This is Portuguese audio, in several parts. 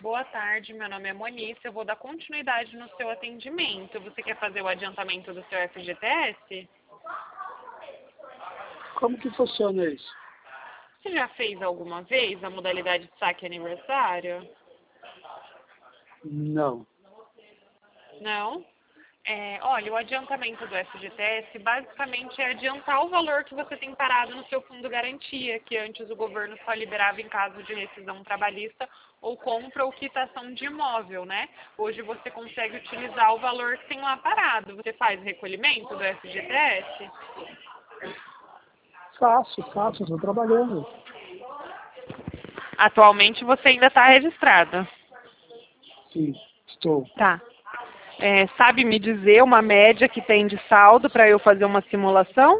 boa tarde. Meu nome é Monice. Eu vou dar continuidade no seu atendimento. Você quer fazer o adiantamento do seu FGTS? Como que funciona isso? Você já fez alguma vez a modalidade de saque aniversário? Não. Não? Olha, o adiantamento do FGTS basicamente é adiantar o valor que você tem parado no seu fundo garantia, que antes o governo só liberava em caso de rescisão trabalhista ou compra ou quitação de imóvel, né? Hoje você consegue utilizar o valor que tem lá parado. Você faz recolhimento do FGTS? Faço, estou trabalhando. Atualmente você ainda está registrado. Sim, estou. Tá. Sabe me dizer uma média que tem de saldo para eu fazer uma simulação?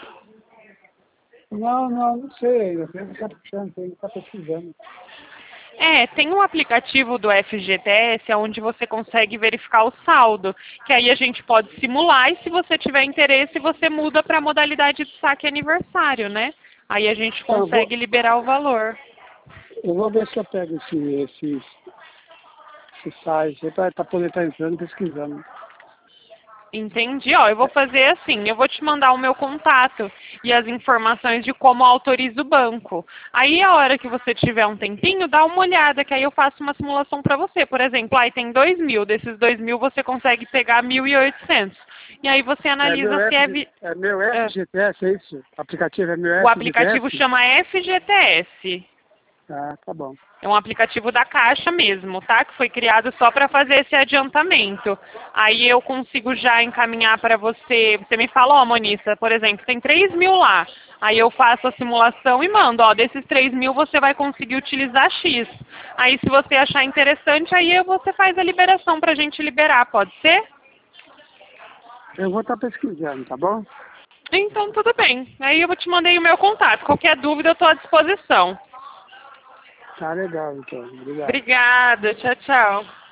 Não sei ainda. Tem que estar puxando, tem que estar pesquisando. Tem um aplicativo do FGTS onde você consegue verificar o saldo, que aí a gente pode simular e se você tiver interesse você muda para a modalidade de saque aniversário, né? Aí a gente consegue liberar o valor. Eu vou ver se eu pego esse site para poder estar entrando e pesquisando. Entendi. Eu vou fazer assim, eu vou te mandar o meu contato e as informações de como autoriza o banco. Aí, a hora que você tiver um tempinho, dá uma olhada, que aí eu faço uma simulação para você. Por exemplo, aí tem 2.000, desses 2.000 você consegue pegar 1.800. E aí você analisa se É meu FGTS, é isso? O aplicativo é meu FGTS? O aplicativo chama FGTS. Ah, tá bom. É um aplicativo da Caixa mesmo, tá? Que foi criado só para fazer esse adiantamento. Aí eu consigo já encaminhar para você. Você me fala, Monissa, por exemplo, tem 3.000 lá. Aí eu faço a simulação e mando, desses 3.000 você vai conseguir utilizar X. Aí se você achar interessante, aí você faz a liberação para a gente liberar, pode ser? Eu vou estar pesquisando, tá bom? Então tudo bem. Aí eu te mandei o meu contato. Qualquer dúvida eu estou à disposição. Tá legal, então. Obrigado. Obrigada. Tchau, tchau.